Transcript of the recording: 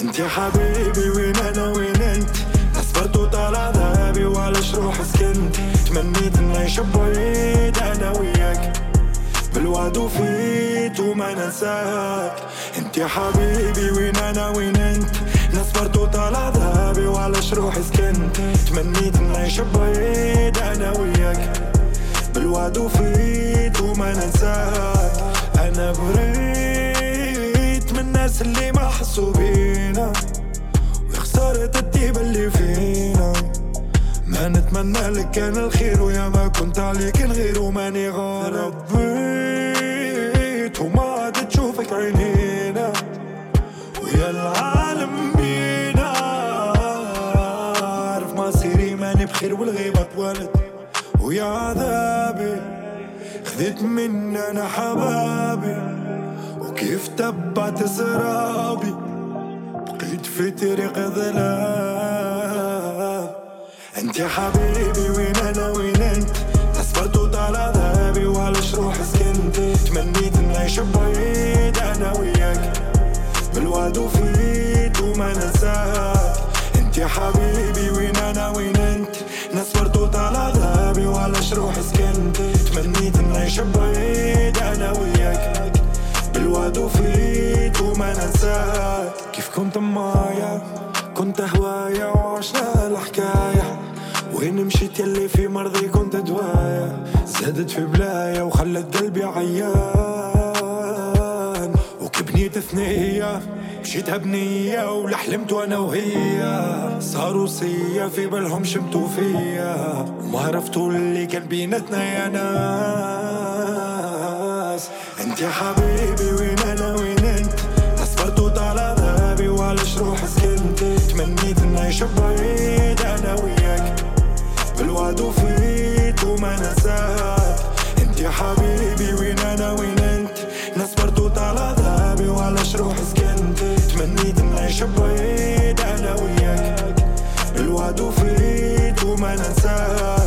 انت يا حبيبي وين انا وين انت؟ صبرت وطال عذابي وعلاش روحي سكنت. تمنيت نعيش بعيد انا وياك بالوعد وفيت وما ننساك. انت يا حبيبي وين انا وين انت؟ صبرت وطال عذابي وعلاش روحي سكنت. تمنيت نعيش بعيد انا وياك بالوعد وفيت وما ننساك. انا بريت من الناس اللي ما حسوا بينا وخسارة الطيبة اللي فينا. ما نتمنى لك كان الخير ويا ما كنت عليك الغير وماني غالب. ربيت وما عاد تشوفك عينينا ويا العالم بينا. عارف مصيري ماني بخير والغيبة طولت ويا عذابي خذيت مني انا حبابي. وكيف تبعت سرابي بقيت في طريق ظلام. انت يا حبيبي وين انا وين انت؟ صبرت وطال عذابي وعلاش روحي سكنت. تمنيت نعيش بعيد انا وياك بالوعد وفيت وما ننساك. انت يا حبيبي وين انا وين انت؟ صبرت وطال عذابي وعلاش روحي سكنت. تمنيت نعيش بعيد انا وياك بالوعد وفيت وما ننساك. كيف كنت معايا كنت هوايا وعشنا الحكاية. وين مشيت يلي في مرضي كنت دوايا. زادت في بلايا وخلت قلبي عيان. وكبنيت ثنية مشيتها بنية ولا حلمت وانا وهي. صاروا سيا في بالهم شمتوا فيا وما عرفتوا اللي كان بيناتنا يا ناس. انت يا حبيبي وين انا وين انت؟ صبرت وطال عذابي وعلاش روحي سكنت. تمنيت نعيش بعيد انا وياك بالوعد وفيت وما ننساك. انت يا حبيبي وين انا وين انت؟ صبرت وطال عذابي وعلاش روحي سكنت. تمنيت نعيش بعيد انا وياك بالوعد وفيت وما ننساك.